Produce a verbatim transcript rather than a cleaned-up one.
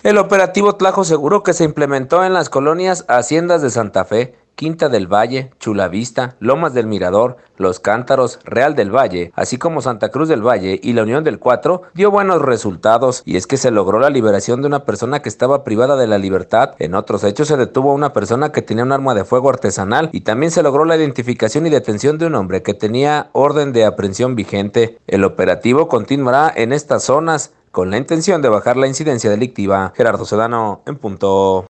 El operativo Tlajo Seguro, que se implementó en las colonias Haciendas de Santa Fe, Quinta del Valle, Chulavista, Lomas del Mirador, Los Cántaros, Real del Valle, así como Santa Cruz del Valle y la Unión del Cuatro, dio buenos resultados, y es que se logró la liberación de una persona que estaba privada de la libertad. En otros hechos se detuvo a una persona que tenía un arma de fuego artesanal, y también se logró la identificación y detención de un hombre que tenía orden de aprehensión vigente. El operativo continuará en estas zonas con la intención de bajar la incidencia delictiva. Gerardo Sedano, en punto.